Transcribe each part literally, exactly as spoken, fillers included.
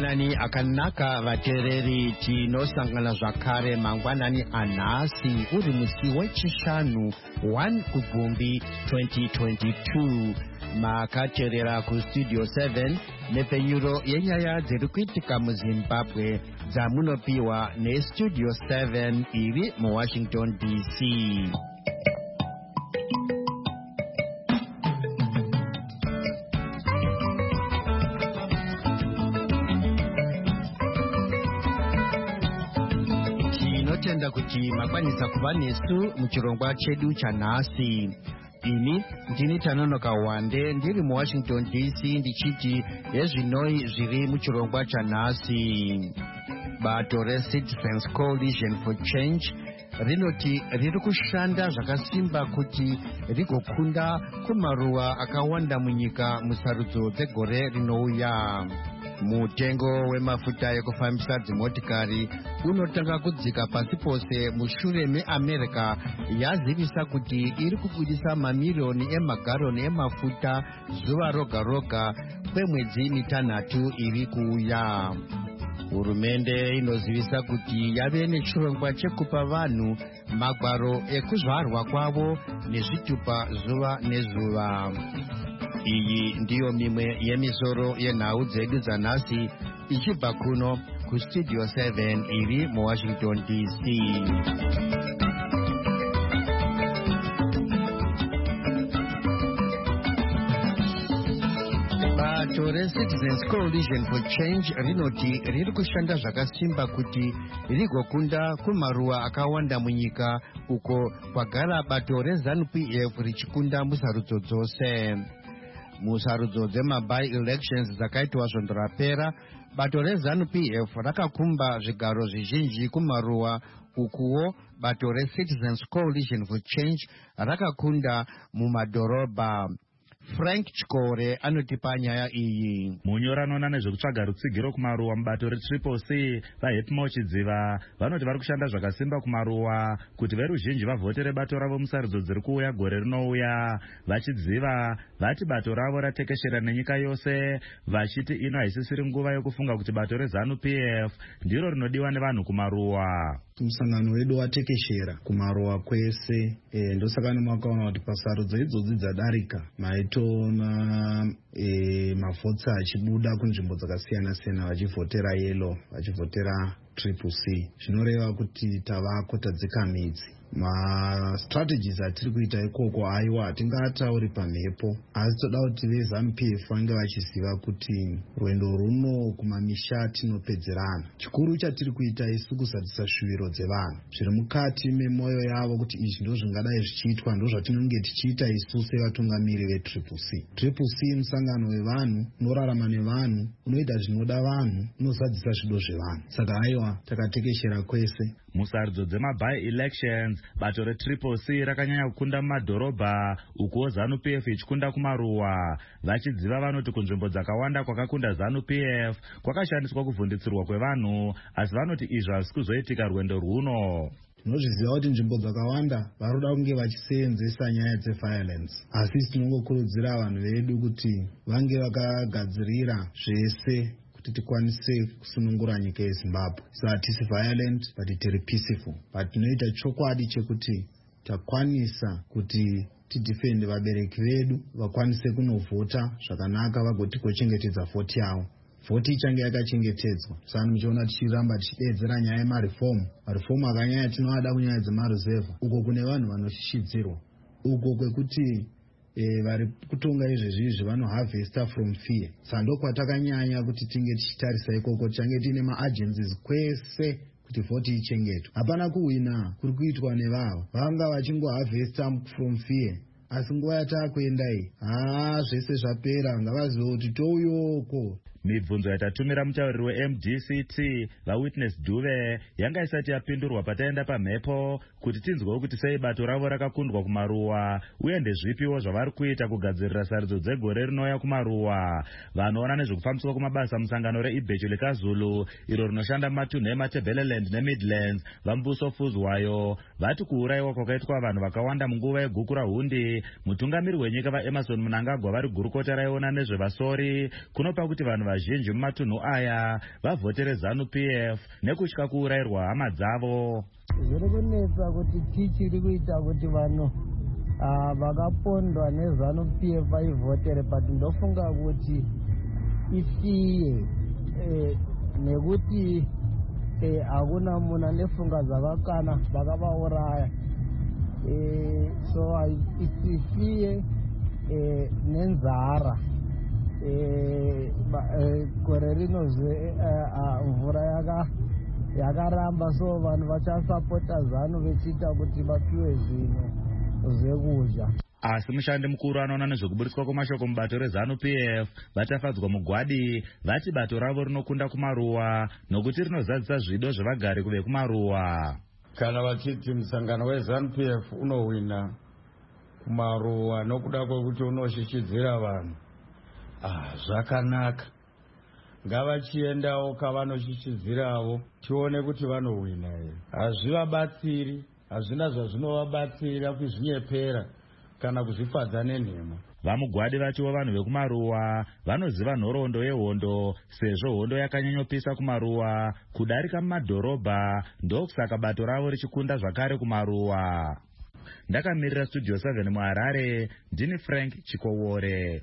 Mangwanani akanaka vatereri tinosangana zvakare mangwanani anhasi uri musi wechishanu one Kugumbi twenty twenty-two. Makaterera kustudio seven nepenyuro yenyaya dziri kuitika muZimbabwe dzamunopiwa nestudio seven iri muWashington D C. Tinotenda kuti makwanisa kuva nesu muchirongwa chedu chanhasi. Ini ndini Tanonoka Wande ndiri muWashington D C ndichiti ezvinoi zviri muchirongwa chanhasi. Bato reCitizens Coalition for Change rinoti riri kushanda zvakasimba kuti rigokunda kumaruwa akawanda munyika musarudzo dzegore rinouya. Mutengo wemafuta ekufambisa dzimotikari unotanga kudzika pasi pose mushure meAmerica yazivisa kuti iri kubudisa mamiliyoni emagaroni emafuta zuva roga roga kwemwedzi mitanhatu iri kuuya. Hurumende inozivisa kuti yave nechirongwa chekupa vanhu magwaro ekuzvarwa kwavo nezvitupa zuva nezuva. Iyi ndiyo mimwe yemisoro yenhau dzedu dzanhasi ichibva kuno kustudio seven iri muWashington D C. Bato reCitizens Coalition for Change rinoti riri kushanda zvakasimba kuti rigokunda kumaruwa akawanda munyika uko kwagara bato reZANU P F richikunda musarudzo dzose. Musarudzo dzemaby elections dzakaitwa svondo rapera, bato reZANU P F rakakumba zvigaro zvizhinji kumaruwa ukuwo bato reCitizens Coalition for Change rakakunda mumadhorobha. Frank Chikore anotipa nyaya iyi. Munyoranona nezvekutsvaga rutsigiro kumaruwa mubato reTriple C vaHepmo Chidziva vanoti vari kushanda zvakasimba kumaruwa kuti veruzhinji vavhotere bato ravo musarudzo dziri kuuya gore rinouya. Vachidziva vati bato ravo ratekeshera nenyika yose, vachiti ino haisisiri nguva yokufunga kuti bato reZANU P F ndiro rinodiwa nevanhu kumaruwa. Musangano wedu watekeshera kumaruwa kwese, e, ndosaka nemakaona kuti pasarudzo idzodzi dzadarika maitona e, mavhotsi achibuda kunzvimbo dzakasiyana siyana vachivhotera yellow vachivhotera Triple C. Zvinoreva kuti tavako tadzika midzi. Ma-strategies atiri kuita ikoko aiwa hatingatauri pamhepo, asi toda kuti veZANU P F vange vachiziva kuti rwendo runo kumamisha tinopedzerana. Chikuru chatiri kuita isu kuzadzisa shuviro dzevanhu zviri mukati memwoyo yavo kuti izvi ndo zvingadai zvichiitwa, ndo zvatinenge tichiita isu sevatungamiri veTriple C. Triple C musangano wevanhu unorarama nevanhu, unoita zvinoda vanhu, unozadzisa zvido zvevanhu. Saka aiwa takatekeshera kwese. Musarudzo dzemaby elections bato reTriple C rakanyanya kukunda mumadhorobha ukuwo ZANU P F ichikunda kumaruwa. Vachidziva vanoti kunzvimbo dzakawanda kwakakunda ZANU P F kwakashandiswa kuvhunditsirwa kwevanhu, asi vanoti izvi hazisi kuzoitika rwendo rwuno. Tinozviziva kuti nzvimbo dzakawanda varoda kunge vachiseenzesa nyaya dzeviolence, asi isi tinongokurudzira vanhu vedu kuti vange vakagadzirira zvese kuti tikwanise kusunungura nyika yeZimbabwe. So hatisi violent but tiri peaceful, but tinoita chokwadi chekuti takwanisa kuti tidefende vabereki vedu vakwanise kunovhota zvakanaka vagoti kochengetedza vhoti yavo. Vhoti ichange yakachengetedzwa. Saka muchiona tichiramba tichidedzera nyaya yemarefomu. Marefomu akanyanya tinovada kunyaya dzemaruzevha uko kune vanhu vanoshishidzirwa, uko kwekuti E, vari kutonga izvezvizvi vanoharvesta from fear. Sando kwatakanyanya kuti tinge tichitarisa ikoko tichange tiine maagencies kwese kuti vhoti ichengetwe. Hapana kuwina kuri kuitwa nevavo vanga vachingoharvesta from fear, asi nguva yatakuenda iyi haa zvese zvapera, ngavazive kuti touyoko. Mibvunzo yatatumira mutauriri weM D C T vaWitness Duve yanga isati yapindurwa pataenda pamhepo kuti tinzwewo kuti sei bato ravo rakakundwa kumaruwa uye ndezvipiwo zvavari kuita kugadzirira sarudzo dzegore rinouya kumaruwa. Vanoona nezvekufambiswa kumabasa musangano reIbhecho leKaZulu iro rinoshanda mumatunhu eMatebeleland neMidlands vaMbuso Fuzwayo vati kuurayiwa kwakaitwa vanhu vakawanda munguva yeguku rahundi, mutungamiri wenyika vaEmerson Mnangagwa vari gurukota raiona nezvevasori kunopa kuti vanhu vazhinji mumatunhu aya vavhotere ZANU P F nekutya kuurayirwa hama dzavo. Zviri kunetsa kuti tichiri kuita kuti vanhu vakapondwa neZANU P F vaivhotere, but ndofunga kuti ifiye nekuti hakuna munhu ane pfungwa dzavakana vakavauraya. So ifiye nenzara. Gore rino mvura yakaramba, so vanhu vachasapota ZANU vechiita kuti vapiwe zvinhu zvekudya. Asi mushandi mukuru anoona nezvekuburitswa kwamashoko mubato reZANU P F vatafadzwa mugwadi vati bato ravo rinokunda kumaruwa nokuti rinozadzisa zvido zvevagari kuve kumaruwa. Kana vachiti musangano weZANU P F unowina kumaruwa nokuda kwekuti unoshishidzira vanhu, ah, zvakanaka. Ngavachiendawo kavanoshishidzirawo tione kuti vanowina here. Hazvivabatsiri, hazvina zvazvinovabatsira kuzvinyepera kana kuzvifadza nenhema. Vamugwadi vachiwo vanhu vekumaruwa vanoziva nhoroondo yehondo, sezvo hondo yakanyanyopisa kumaruwa kudarika mumadhorobha, ndokusaka bato ravo richikunda zvakare kumaruwa. Ndakamirira Studio seven muHarare, ndini Frank Chikowore.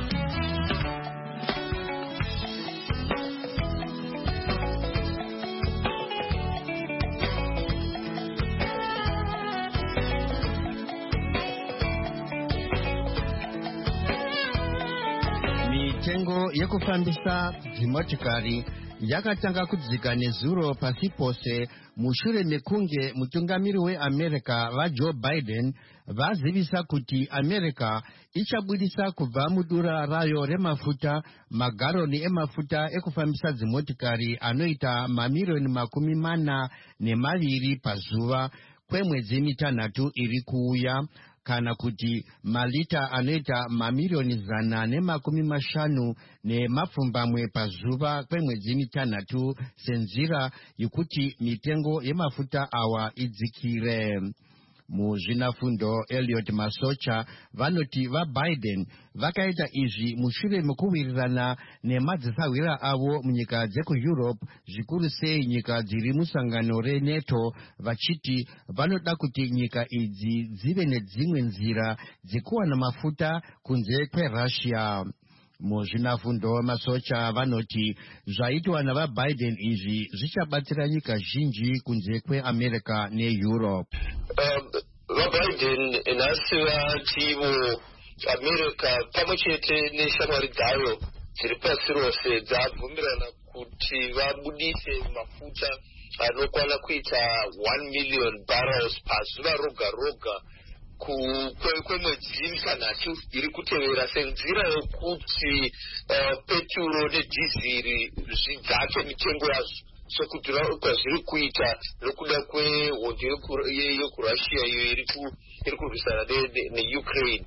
Mitengo yekufambisa dzimotikari yakatanga kudzika nezuro pasi pose mushure mekunge mutungamiri weAmerica vaJoe Biden vazivisa kuti America ichabudisa kubva mudura rayo remafuta magaroni emafuta ekufambisa dzimotikari anoita mamilioni makumi mana nemaviri pazuva kwemwedzi mitanhatu iri kuuya, kana kuti malita anoita mamilioni zana nemakumi mashanu nemapfumbamwe pazuva kwemwedzi mitanhatu senzira yekuti mitengo yemafuta awa idzikire. Muzvinafundo Elliot Masocha vanoti vaBiden vakaita izvi mushure mekuwirirana nemadzisawira avo munyika dzekuEurope, zvikuru sei nyika dziri musangano reNATO, vachiti vanoda kuti nyika idzi dzive nedzimwe nzira dzekuwana mafuta kunze kweRussia. Muzvinafundo Masocha vanoti zvaitwa navaBiden izvi zvichabatsira nyika zhinji kunze kweAmerica neEurope. Um, vaBiden nhasi vativo America pamwe chete neshamwari dzayo dziri pasi rose dzabvumirana kuti vabudise mafuta anokwana kuita one million barrels pazuva roga roga kwemwedzi mitanhatu iri kutevera, senzira yokuti peturo nedhiziri zvidzake mitengo yazvo sokudhura kwazviri kuita nokuda kwehondo yokurussia iyo iri kurwisana neukraine.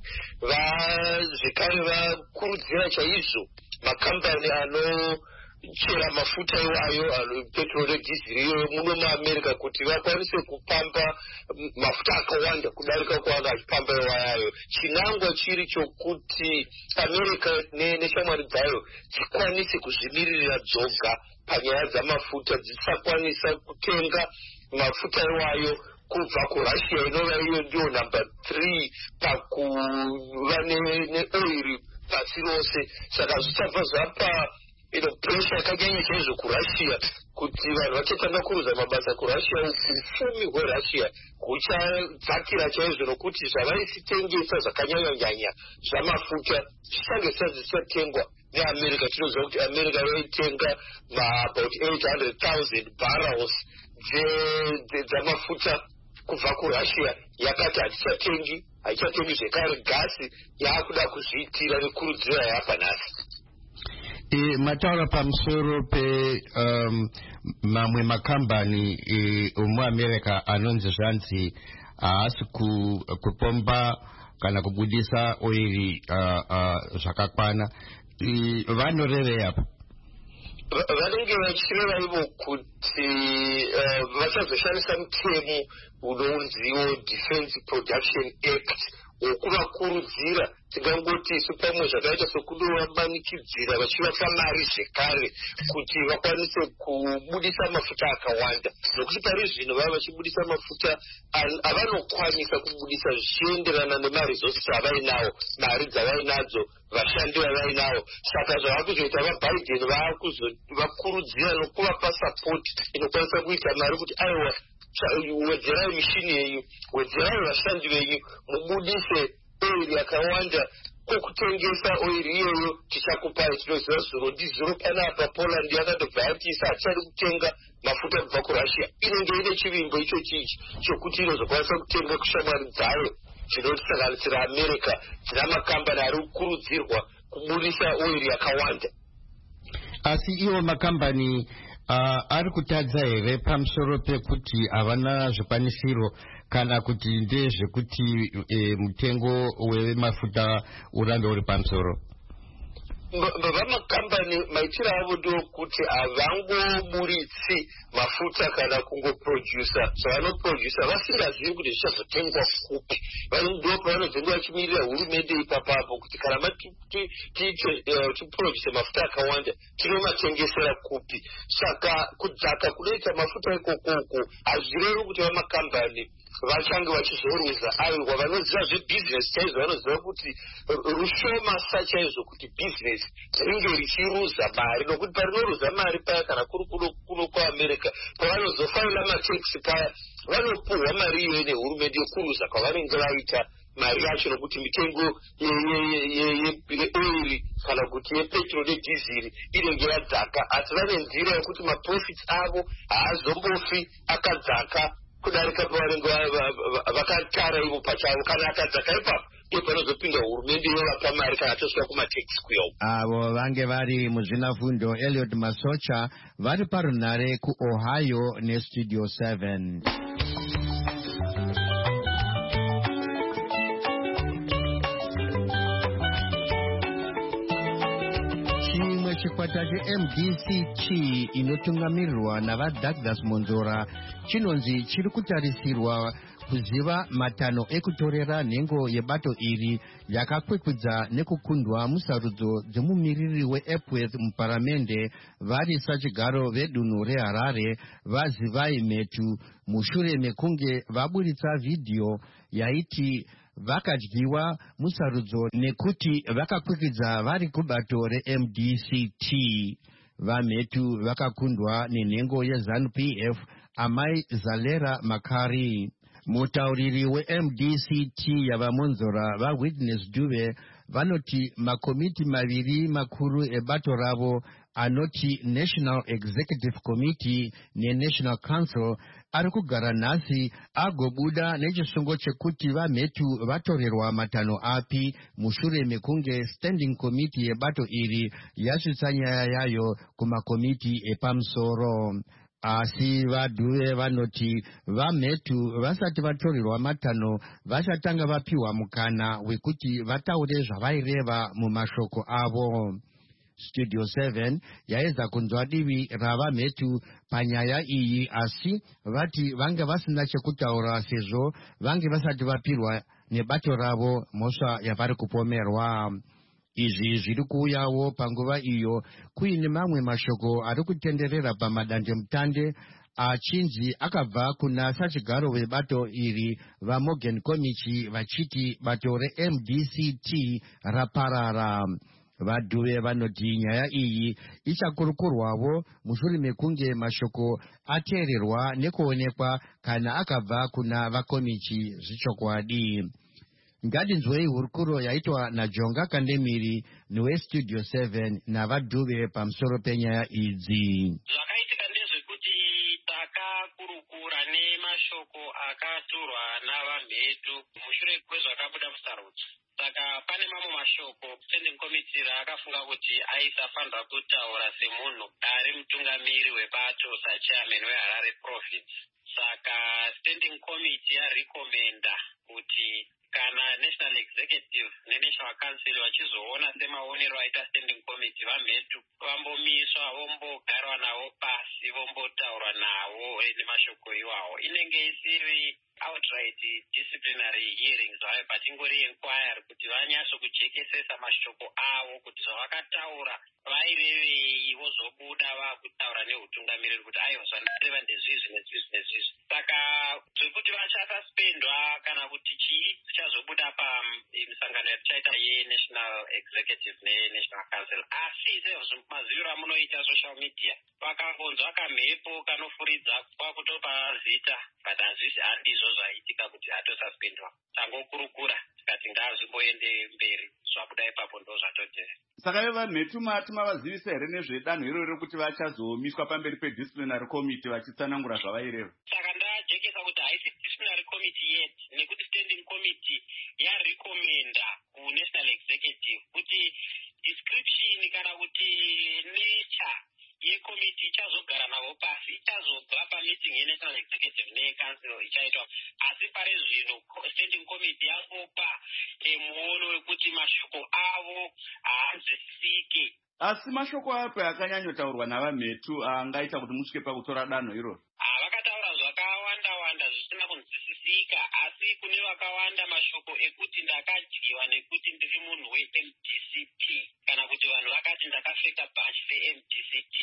Zvekare vakurudzira chaizvo makambani anochera mafuta iwayo petrol nedhiziri iyoyo muno muAmerica kuti vakwanise kupamba mafuta akawanda kudarika kwanga achipamba iwayayo, chinangwa chiri chokuti America neshamwari dzayo dzikwanise kuzvimiririra dzoga panyaya dzamafuta, dzisakwanisa kutenga mafuta iwayo kubva kuRussia inova iyo ndiyo number three pakuva neoiri pasi rose. Saka zvichabva zvapa ino pressure yakanyanya chaizvo kuRussia kuti vanhu vachatanga kuruza mabasa kuRussia, upfumi hweRussia huchadzakira chaizvo nokuti zvavaisitengesa zvakanyanya-nyanya zvamafuta zvichange zvisatengwa neAmerica. Tinoziva kuti America yaitenga about eight hundred thousand barrels dzamafuta kubva kuRussia, yakati hatichatengi haichatengi zvekare gasi yaakuda kuzviitira nekurudzira yapa nhasi. E, mataura pamusoro pe um, mamwe makambani e, muAmerica anonzi zvanzi haasi ku, kupomba kana kubudisa oiri uh, uh, zvakakwana, e, vanorevei apo? Vanenge vachireva ivo kuti vachazoshandisa mutemo unonziwo Defense Production Act wokuvakurudzira tingangoti isu pamwe zvakaita sokundovamanikidzira vachivapa mari zvekare kuti vakwanise kubudisa mafuta akawanda, nokuti pari zvino vava vachibudisa mafuta avanokwanisa kubudisa zvichienderana nemaresources avainawo, mari dzavainadzo, vashandi vavainawo. Saka zvava kuzoita vaBiden vakuzovakurudzira nokuvapa sapoti inokwanisa kuita mari kuti aiwa wedzerai mishini yenyu, wedzerai vashandi venyu, mubudise oiri yakawanda. Kwekutengesa oiri iyoyo tichakupai, tinoziva zuro ndizuro panapa Poland yakatobva yatisa hachari kutenga mafuta kubva kuRussia. Inenge ine chivimbo icho chichi chokuti inozokwanisa kutenga kushamwari dzayo zvinosanganisira America, dzina makambani ari kukurudzirwa kubudisa oiri yakawanda. Asi iwo makambani Uh, ari kutadza here pamusoro pekuti havana zvikwanisiro kana kuti ndezvekuti e, mutengo wemafuta urambe uri pamusoro? Vamakambani maitiro avo ndokuti havangoburitsi mafuta kana kungoprodusa zvavanoprodusa vasingazivi kuti zvichazotengwa kupi. Ndo pavanozenge vachimirira hurumende ipapapo kuti kana tiproduce mafuta akawanda tinomatengesera kupi. Saka kudzaka kunoita mafuta ikokoko hazvirevi kuti vamakambani vachange vachizorwisa aiwa vanoziva zvebusiness chaizvo, vanoziva kuti rushoma sachaizvo kuti business ringe richiruza mari, nokuti parinoruza mari paya kana kuri kuno kuAmerica pavanozofaila mataxi paya vanopuhwa mari iyoyo nehurumende yekuruza kwavanenge vaita mari yacho, nokuti mitengo yeoiri kana kuti yepetrol nedhiziri inenge yadzaka. Asi vane nzira yekuti maprofits avo haazombofi akadzaka kudarika pavanenge vakatara ivo pachavo. Kana akadzaka ipapo iyo panozopinda hurumende yovapa mari kana tosvika kumataxi kuyawo. Avo vange vari muzvinafundo Eliot Masocha vari parunhare kuOhio neStudio seven. Chikwata cheM D C T inotungamirirwa navaDouglas Monzora chinonzi chiri kutarisirwa kuziva matanho ekutorera nhengo yebato iri yakakwikwidza nekukundwa musarudzo dzemumiriri weEpworth muparamende vari sachigaro vedunhu reHarare vaZivai Metu mushure mekunge vaburitsa vhidhiyo yaiti vakadyiwa musarudzo nekuti vakakwikidza vari kubato reM D C T. VaMetu vakakundwa nenhengo yeZANU P F Amai Zalera Makari. Mutauriri weM D C T yavamonzora vaWitness Duve vanoti makomiti maviri makuru ebato ravo anoti National Executive Committee neNational Council ari kugara nhasi agobuda nechisungo chekuti vaMetu vatorerwa matanho api mushure mekunge Standing Committee yebato iri yasvitsa nyaya yayo kumakomiti epamusoro. Asi vaDuve vanoti vaMetu vasati vatorerwa matanho vachatanga vapiwa mukana wekuti vataure zvavaireva mumashoko avo. Studio seven yaedza kunzwa divi ravaMetu panyaya iyi, asi vati vange vasina chekutaura sezvo vange vasati vapirwa nebato ravo mhosva yavari kupomerwa. Izvi zviri kuuyawo panguva iyo kuine mamwe mashoko ari kutenderera pamadandemutande achinzi akabva kuna sachigaro vebato iri vaMorgan Komichi vachiti bato reM D C T raparara. VaDuve vanoti nyaya iyi ichakurukurwawo mushure mekunge mashoko ateererwa nekuonekwa kana akabva kuna vakomichi zvichokwadi. Ngadinzwei hurukuro yaitwa naJonga Kandemiri neweStudio seven navaDuve pamusoro penyaya idzi. Zvakaitika ndezvekuti takakurukura nemashoko akaturwa navaMetu mushure kwezvakabuda musarudzo. Saka pane mamwe mashoko Standing Committee raakafunga kuti aisafanira kutaura semunhu ari mutungamiri webato sachairman weHarare Province. Saka Standing Committee yarekomenda kuti kana national executive nenational council vachizoona semaonero aita standing committee vamhetu vambomiswa vombogarwa navo pasi vombotaurwa navo nemashoko iwawo. Inenge isiri outright disciplinary hearings vayo but ingori inquiry kuti vanyatsokujekesesa mashoko avo kuti zvavakataura vairevei vozobuda vakutaura neutungamiriri kuti aiwa zvandareva ndezvizvi nezvizvi nezvizvi. Saka zvekuti vachasuspendwa kana kuti chii chichazobuda pamisangano yatichaita yenational executive nenational council. Asi sezvimaziviro amunoita social media vakangonzwa kamhepo kanofuridza kwakutopa zita but hazvisi handizvo zvaitika kuti atosuspendwa. Tangokurukura tikati ngazvimboende mberi zvabuda ipapo ndo zvatotera. Saka ivo vanhetu mati mavazivisa here nezvedanho iroro kuti vachazomiswa pamberi pedisciplinary committee vachitsanangura zvavaireva? Saka ndajekesa kuti haisi disciplinary committee yet nekuti standing committee yarekomenda kunational executive kuti description kana kuti nature yekomiti ichazogara navo pasi ichazobva pameeting yenational executive necouncil ichaitwa. Asi pari zvino standing committee yangopa muono wekuti mashoko avo haanzwisisike. Asi mashoko apo akanyanyotaurwa navamhetu angaita kuti musvike pakutora danho iroro? Vakataura zvakawanda wanda zvisina kunzwisisika, asi kune vakawanda mashoko ekuti ndakadyiwa nekuti ndiri munhu we-M D C T kana kuti vanhu vakati ndakapfeka bhachi re-M D C T.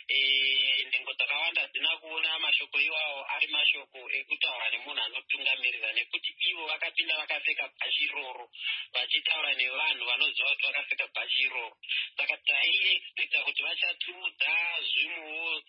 Ndengo dzakawanda dzina kuona mashoko iwawo ari mashoko ekutaura nemunhu anotungamirira nekuti ivo vakapinda vakapfeka bhachi iroro vachitaura nevanhu vanoziva kuti vakapfeka bhachi iroro. Saka taiexpecta kuti vachatiudza zvimwewo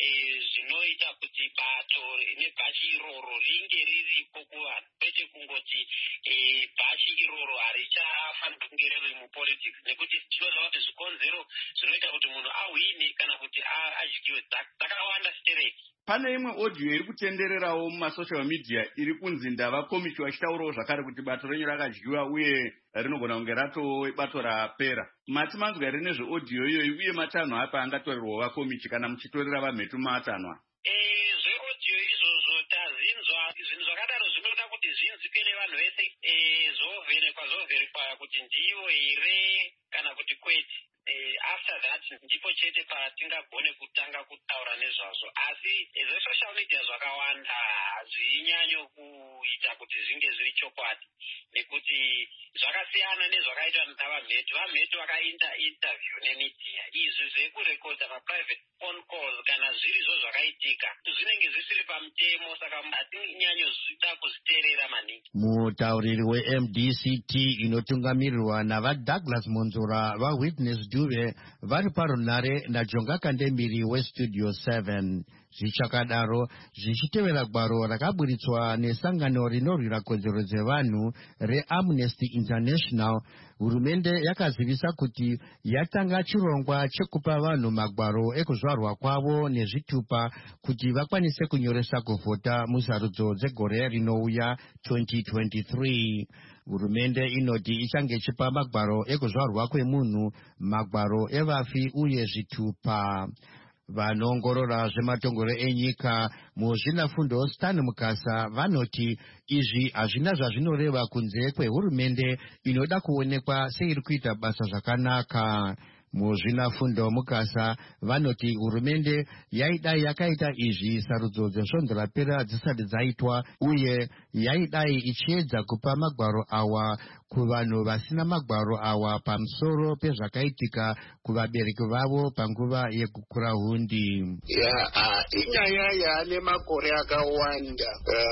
zvinoita kuti bato nebhachi iroro ringe riripo kuvanhu kwete kungoti bhachi iroro harichafanira kunge riri mupolitics nekuti tinoziva kuti zvikonzero zvinoita kuti munhu ahwine kana kuti adyiwe dzakawanda stereki. Pane imwe audio iri kutendererawo mumasocial media iri kunzi ndava komiti vachitaurawo zvakare kuti bato renyu rakadyiwa uye rinogona kunge ratove bato rapera. Mati manzwa here nezveaudio iyoyi uye matanho apa angatorerwa vakomiti kana muchitorera vamhetu matanhwa? Zveaudio izvozvo tazinzwa zvinhu zvakadaro zvinoda kuti zvinzike nevanhu vese zovhenekwa zovherikwaya kuti ndivo here kana kuti kwete. After that ndipo chete patingagone kutanga kutaura nezvazvo. Asi zvesocial media zvakawanda hazvinyanyo kuita kuti zvinge zviri chokwadi nekuti zvakasiyana nezvakaitwa navamhetu. Vamhetu vakaita interview nemedia. Izvi zvekurekodha maprivate phone calls kana zvirizvo zvakaitika zvinenge zvisiri pamutemo, saka hatinyanyo zvida kuzviteerera maningi. Mutauriri we-M D C T inotungamirirwa navaDouglas Monzora vaWitness Duve vari parunare naJonga Kandemiri weStudio seven. Zvichakadaro zvichitevera gwaro rakaburitswa nesangano rinorwira kodzero dzevanhu reAmnesty International, hurumende yakazivisa kuti yatanga chirongwa chekupa vanhu magwaro ekuzvarwa kwavo nezvitupa kuti vakwanise kunyoresa kuvhota musarudzo dzegore rinouya twenty twenty-three. Hurumende inoti ichange ichipa magwaro ekuzvarwa kwemunhu, magwaro evafi uye zvitupa. Vanoongorora zvematongero enyika muzvinafundo Stan Mukasa vanoti izvi hazvina zvazvinoreva kunze kwehurumende inoda kuonekwa seiri kuita basa zvakanaka. Muzvinafundo Mukasa vanoti hurumende yaidai yakaita izvi sarudzo dzesvondo rapera dzisati dzaitwa uye yaidai ichiedza kupa magwaro awa kuvanhu vasina magwaro awa pamusoro pezvakaitika kuvabereki vavo panguva yekukura hundi. Ya, inyaya yaane makore akawanda.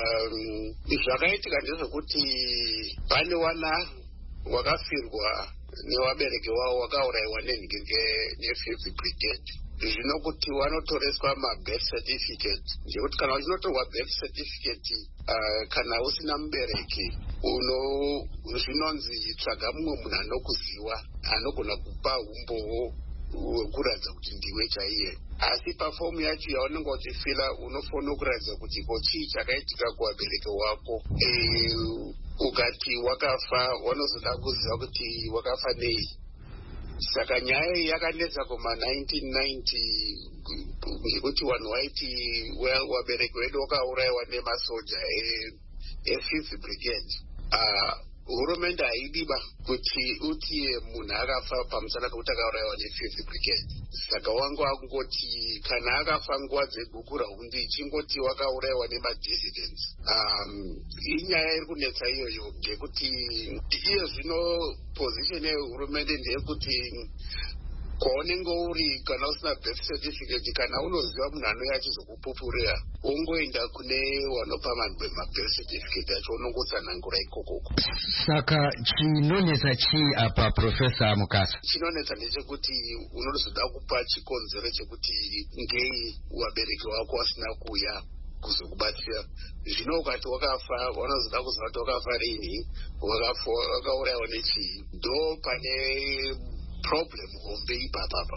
Um, zvakaitika ndezvekuti pane wana wakafirwa nevabereki wavo wakaurayiwa nenhenge nefifth brigade. Zvino kuti vanotoreswa mabirth certificate ndekuti kana uchinotorwa birth certificate uh, kana usina mubereki uno zvinonzi tsvaga mumwe munhu anokuziva anogona kupa umbowo kuratidza kuti ndiwe chaiye. Asi pafomu yacho yaunenge uchifila unofanira kuratidza kuti ko chii chakaitika kuvabereki wako. E, ukati wakafa wanozoda kuziva kuti wakafa nei. Saka nyaya yakanetsa kuma nineteen ninety ngekuti vanhu vaiti vabereki vedu vakaurayiwa nemasoja efifth brigade. Uh, hurumende haidiba kuti uti munhu akafa pamusana pekuti akaurayiwa nefifth brigade. Saka wangu akungoti kana akafa nguva dzeguku raundi ichingoti wakaurayiwa nemadissidents. Um, inyaya iri kunetsa iyoyo ngekuti iyo zvino position yehurumende ndeyekuti kwaunenge uri kana usina birth certificate kana unoziva munhu anouya achizokupupurira ungoenda kune wanopa mabirth certificate acho unongotsanangura ikokoko. Saka chinonetsa chii apa Professor Mukasa? Chinonetsa ndechekuti unozoda kupa chikonzero chekuti ngei wabereki wako wasina kuuya kuzokubatsira. Zvino ukati wakafa wanozoda kuziva kuti wakafa rini, wakaurayiwa nechii, ndo pane problem hombe ipapapa.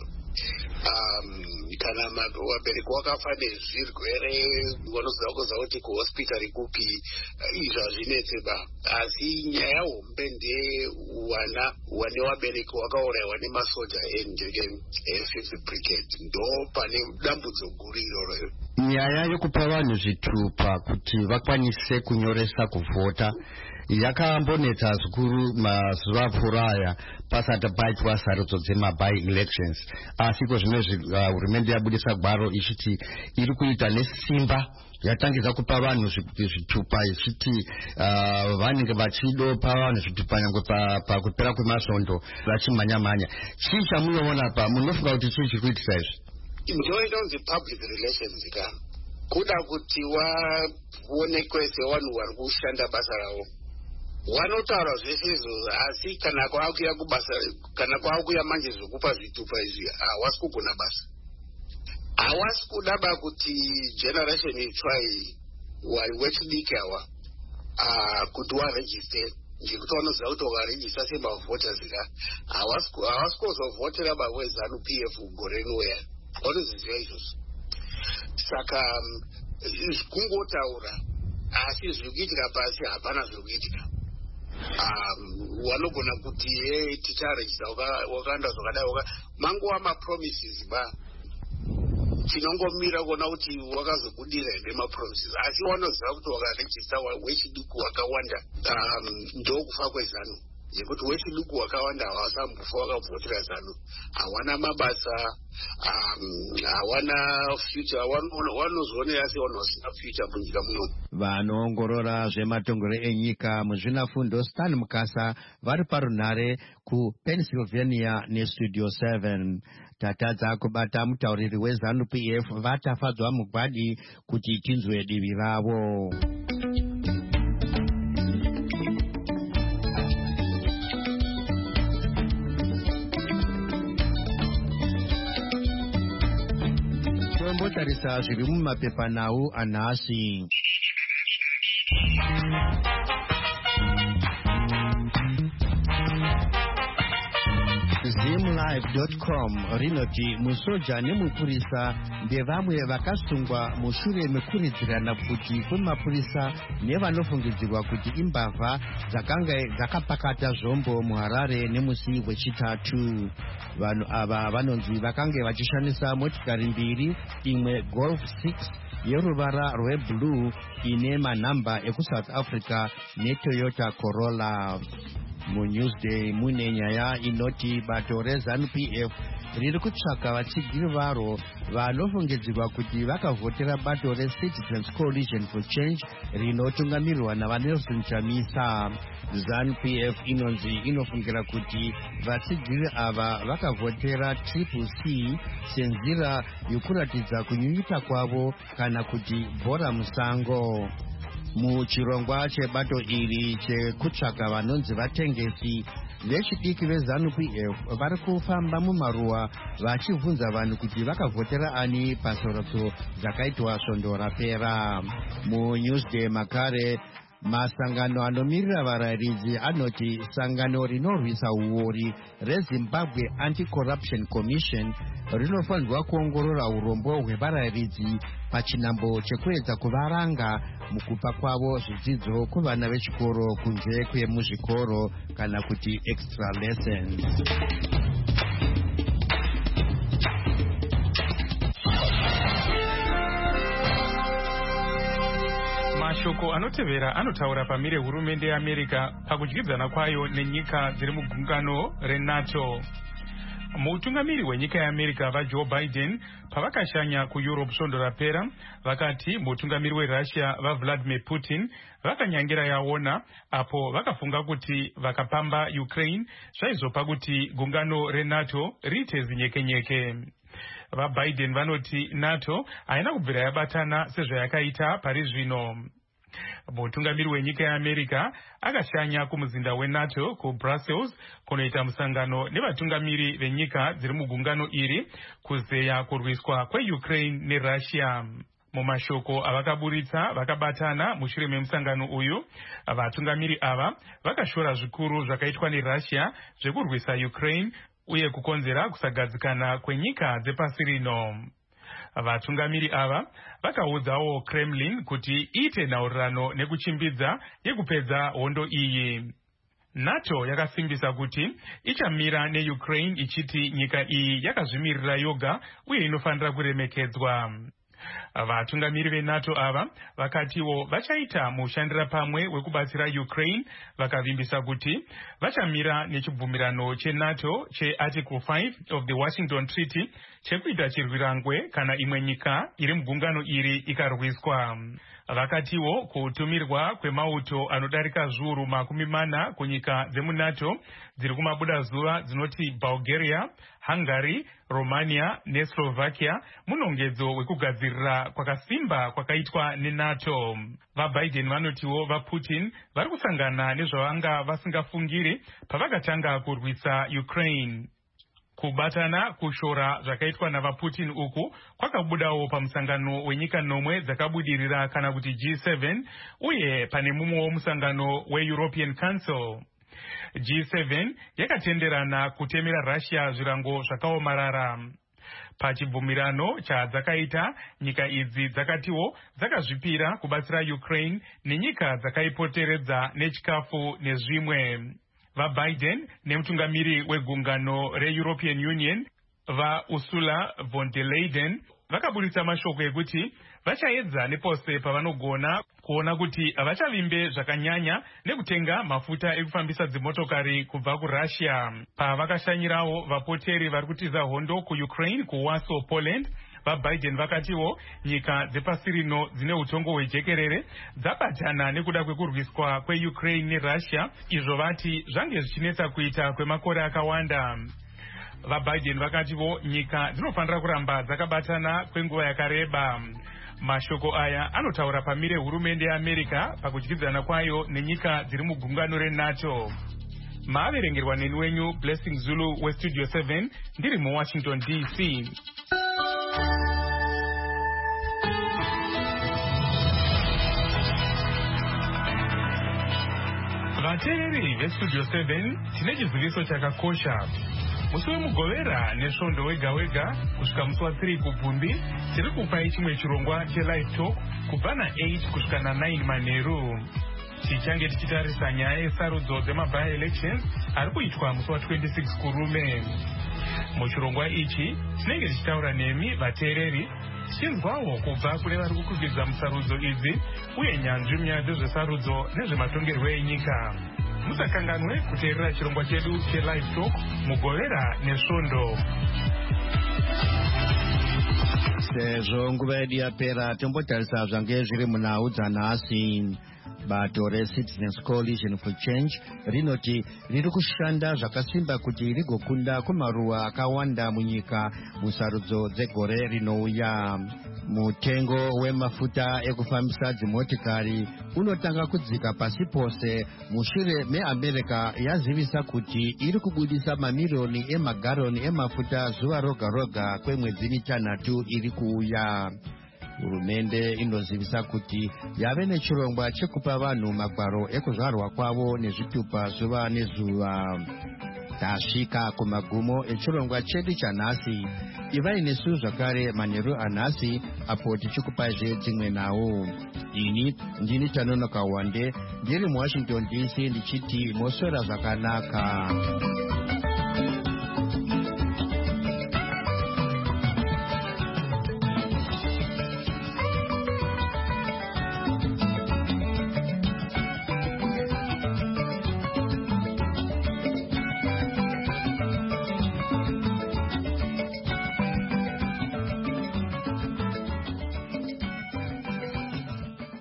Um, kana wabereki wakafa nezvirwere wanozoda kuziva kuti kuhospitari kupi, izvi hazvinetseba. Asi nyaya hombe ndeye wana wane wabereki wakaurayiwa nemasoja e-fifth brigade, ndo pane dambudzo guru iroro. Nyaya yokupa vanhu zvitupa kuti vakwanise kunyoresa kuvhota yakambonetsa zvikuru mazuva apfuuraya pasati paitwa sarudzo dzemaby elections. Asi ko zvinezvi hurumende uh, yabudisa gwaro ichiti iri kuita nesimba yatangidza kupa vanhu zvitupa ichiti uh, vanenge vachidopa vanhu zvitupa nyangwe pakupera pa kwemasondo vachimhanya-mhanya. Chii chamunoona pa munofunga kuti chii chiri kuitisa izvi? Ndoinonzi public relations ka kuda kuti waonekwe sevanhu vari kushanda basa ravo. Wanotaura zvese izvozvo asi kana kwakuya kubasa kana kwakuya manje zvokupa zvitupa izvi hawasi kugona basa. Hawasi kudaba kuti generation itsva iyi wechidiki awa kuti warejiste ngekuti wanoziva kuti wakarejista semavhoters ka hawasi kuzovhotera bavwezanu P F gore rinouya. Wanoziziva izvozvo. Saka kungotaura asi zvirikuitika pasi hapana zvirikuitika. Um, wanogona kuti hey, ticharejista wakaenda zvakadai manguva mapromises ba tinongomira kuona kuti wakazobudira ende mapromises asi wanoziva kuti wakarejista wechiduku wakawanda um, ndokufa kwezanu yekuti wechiduku wakawanda hawasambofa wakavhotera zanu hawana mabasa hawana um, future wanozvionera asi vanhu vasina future munyika muno. Vanoongorora zvematongero enyika muzvinafundo Stan Mukasa vari parunhare kuPennsylvania nestudio seven. Tatadza kubata mutauriri weZANU P F vatafadzwa mugwadi kuti tinzwe divi ravo. Tombotarisa zviri mumapepanhau anhasi. zimlive dot com rinoti musoja nemupurisa ndevamwe vakasungwa mushure mekuridzirana kuti kwemapurisa nevanofungidzirwa kuti imbavha dzakanga dzakapakata zvombo muHarare nemusi wechitatu. Vanhu ava vanonzi vakanga vachishandisa motikari mbiri, imwe Golf six yeruvara rweblue ine manhamba ekuSouth Africa neToyota Corolla. MuNewsday mune nyaya inoti bato reZANU P F riri kutsvaka vatsigiri varo vanofungidzirwa kuti vakavhotera bato reCitizens Coalition for Change rinotungamirirwa naVanelson Chamisa. ZANU P F inonzi inofungira kuti vatsigiri ava vakavhotera Triple C senzira yokuratidza kunyunyuta kwavo kana kuti bhora musango. Muchirongwa chebato iri chekutsvaka vanonzi vatengesi, vechidiki veZANU P F vari kufamba mumaruwa vachibvunza vanhu kuti vakavhotera ani pasarudzo dzakaitwa svondo rapera. MuNewsday makare masangano anomirira varayiridzi anoti sangano rinorwisa uori reZimbabwe Anti-Corruption Commission rinofanirwa kuongorora urombo hwevarayiridzi pachinambo chekuedza kuvaranga mukupa kwavo zvidzidzo kuvana vechikoro kunze kwemuzvikoro kana kuti extra lessons. Mashoko anotevera anotaura pamire hurumende yeAmerica pakudyidzana kwayo nenyika dziri mugungano reNATO. Mutungamiri wenyika yeAmerica vaJoe Biden pavakashanya kuEurope svondo rapera vakati mutungamiri weRussia vaVladimir Putin vakanyangira yaona apo vakafunga kuti vakapamba Ukraine zvaizopa kuti gungano reNATO riite zinyekenyeke. VaBiden vanoti NATO haina kubvira yabatana sezvayakaita pari zvino. Mutungamiri wenyika yeAmerica akashanya kumuzinda weNATO kuBrussels kunoita musangano nevatungamiri venyika dziri mugungano iri kuzeya kurwiswa kweUkraine neRussia. Mumashoko avakaburitsa vakabatana mushure memusangano uyu, vatungamiri ava vakashora zvikuru zvakaitwa neRussia zvekurwisa Ukraine uye kukonzera kusagadzikana kwenyika dzepasi rino. Vatungamiri ava vakaudzawo Kremlin kuti iite nhaurirano nekuchimbidza yekupedza hondo iyi. NATO yakasimbisa kuti ichamira neUkraine ichiti nyika iyi yakazvimirira yoga uye inofanira kuremekedzwa. Vatungamiri veNATO ava vakatiwo vachaita mushandira pamwe wekubatsira Ukraine, vakavimbisa kuti vachamira nechibvumirano cheNATO cheArticle five of the Washington Treaty chekuita chirwirangwe kana imwe nyika iri mugungano iri ikarwiswa. Vakatiwo kutumirwa kwemauto anodarika zviuru makumi mana kunyika dzemuNATO dziri kumabuda zuva dzinoti Bulgaria, Hungary, Romania neSlovakia munongedzo wekugadzirira kwakasimba kwakaitwa neNATO. VaBiden vanotiwo vaPutin vari kusangana nezvavanga vasingafungiri pavakatanga kurwisa Ukraine. Kubatana kushora zvakaitwa navaPutin uku kwakabudawo pamusangano wenyika nomwe dzakabudirira kana kuti G seven uye pane mumwewo musangano weEuropean Council. G seven yakatenderana kutemera Russia zvirango zvakaomarara. Pachibvumirano chadzakaita, nyika idzi dzakatiwo dzakazvipira kubatsira Ukraine nenyika dzakaipoteredza nechikafu nezvimwe. VaBiden nemutungamiri wegungano reEuropean Union vaUrsula von der Leyen vakaburitsa mashoko ekuti vachaedza nepose pavanogona kuona kuti havachavimbe zvakanyanya nekutenga mafuta ekufambisa dzimotokari kubva kuRussia. Pavakashanyirawo vapoteri vari kutiza hondo kuUkraine kuWarsaw, Poland, vaBiden vakatiwo nyika dzepasi rino dzine utongo hwejekerere dzabatana nekuda kwekurwiswa kweUkraine neRussia, izvo vati zvange zvichinetsa kuita kwemakore akawanda. VaBiden vakatiwo nyika dzinofanira kuramba dzakabatana kwenguva yakareba. Mashoko aya anotaura pamire hurumende yeAmerica pakudyidzana kwayo nenyika dziri mugungano reNATO. Maaverengerwa neni wenyu Blessing Zulu weStudio seven ndiri muWashington D C. Vateereri veStudio seven tine chiziviso chakakosha. Musi wemugovera nesvondo wega wega kusvika musi wathiri kubvumbi tiri kupai chimwe chirongwa cheLive Talk kubva na-eight kusvika na-nine manheru. Tichange tichitarisa nyaya yesarudzo dzemaby elections ari kuitwa musi wa-twenty-six kurume. Muchirongwa ichi tinenge tichitaura nemi vateereri tichinzwawo kubva kune vari kukwikwidzwa musarudzo idzi uye nyanzvi munyaya dzezvesarudzo nezvematongerwo enyika. Musakanganwe kuteerera chirongwa chedu cheLive Talk mugovera nesvondo. Sezvo nguva yedu yapera tombotarisa zvange zviri munhau dzanhasi. Bato reCitizens Coalition for Change rinoti riri kushanda zvakasimba kuti rigokunda kumaruwa akawanda munyika musarudzo dzegore rinouya. Mutengo wemafuta ekufambisa dzimotikari unotanga kudzika pasi pose mushure meAmerica yazivisa kuti iri kubudisa mamiliyoni emagaroni emafuta zuva roga roga kwemwedzi mitanhatu iri kuuya. Hurumende inozivisa kuti yave nechirongwa chekupa vanhu magwaro ekuzvarwa kwavo nezvitupa zuva nezuva. Tasvika kumagumo echirongwa chedu chanhasi. Ivai nesu zvakare manheru anhasi apo tichikupaizve dzimwe nhau. Ini ndini Tanonoka Wande ndiri muWashington D C ndichiti moswera zvakanaka.